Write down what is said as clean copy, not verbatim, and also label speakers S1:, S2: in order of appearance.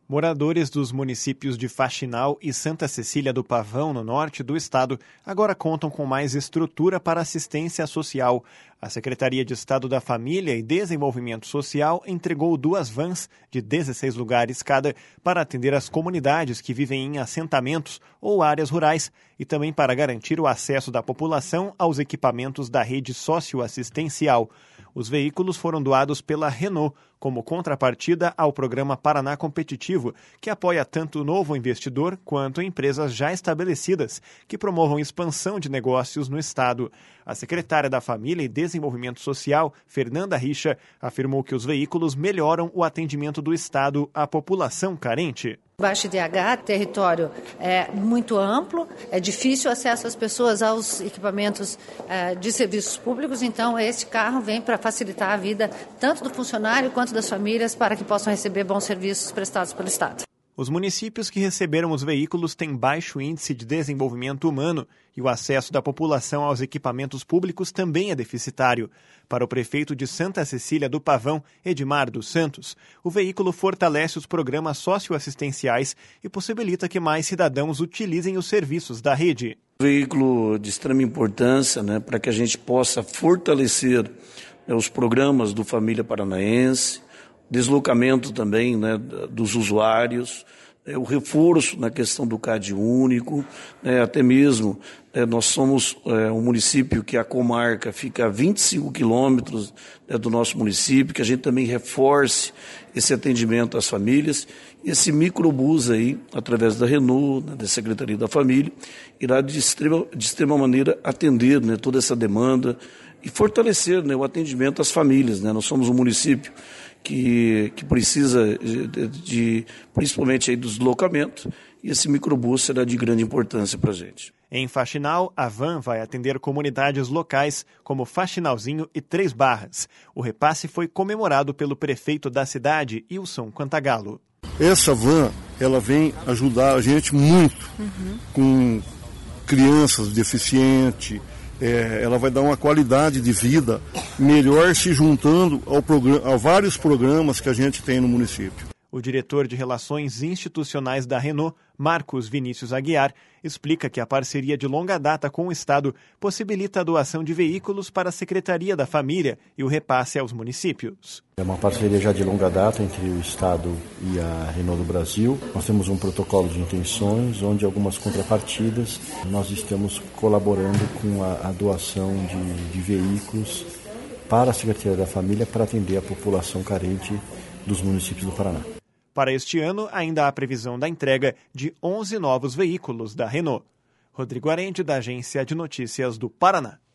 S1: Moradores dos municípios de Faxinal e Santa Cecília do Pavão, no norte do estado, agora contam com mais estrutura para assistência social. A Secretaria de Estado da Família e Desenvolvimento Social entregou 2 vans de 16 lugares cada para atender as comunidades que vivem em assentamentos ou áreas rurais e também para garantir o acesso da população aos equipamentos da rede socioassistencial. Os veículos foram doados pela Renault como contrapartida ao programa Paraná Competitivo, que apoia tanto o novo investidor quanto empresas já estabelecidas, que promovam expansão de negócios no estado. A secretária da Família e Desenvolvimento Social, Fernanda Richa, afirmou que os veículos melhoram o atendimento do estado à população carente.
S2: Baixo IDH, território é muito amplo, é difícil acesso às pessoas aos equipamentos de serviços públicos, então este carro vem para facilitar a vida tanto do funcionário quanto das famílias para que possam receber bons serviços prestados pelo Estado.
S1: Os municípios que receberam os veículos têm baixo índice de desenvolvimento humano e o acesso da população aos equipamentos públicos também é deficitário. Para o prefeito de Santa Cecília do Pavão, Edmar dos Santos, o veículo fortalece os programas socioassistenciais e possibilita que mais cidadãos utilizem os serviços da rede.
S3: Veículo de extrema importância, para que a gente possa fortalecer os programas do Família Paranaense, deslocamento também dos usuários, o reforço na questão do CAD único, até mesmo nós somos um município que a comarca fica a 25 quilômetros do nosso município, que a gente também reforce esse atendimento às famílias. Esse microbus aí, através da Renault, da Secretaria da Família, irá de extrema maneira atender toda essa demanda e fortalecer o atendimento às famílias. Nós somos um município que precisa principalmente aí do deslocamento, e esse microbus será de grande importância para a gente.
S1: Em Faxinal, a van vai atender comunidades locais como Faxinalzinho e Três Barras. O repasse foi comemorado pelo prefeito da cidade, Ilson Cantagalo.
S4: Essa van, ela vem ajudar a gente muito com crianças deficientes. Ela vai dar uma qualidade de vida melhor se juntando a vários programas que a gente tem no município.
S1: O diretor de Relações Institucionais da Renault, Marcos Vinícius Aguiar, explica que a parceria de longa data com o Estado possibilita a doação de veículos para a Secretaria da Família e o repasse aos municípios.
S5: É uma parceria já de longa data entre o Estado e a Renault do Brasil. Nós temos um protocolo de intenções, onde algumas contrapartidas nós estamos colaborando com a doação de veículos para a Secretaria da Família para atender a população carente dos municípios do Paraná.
S1: Para este ano, ainda há previsão da entrega de 11 novos veículos da Renault. Rodrigo Arende, da Agência de Notícias do Paraná.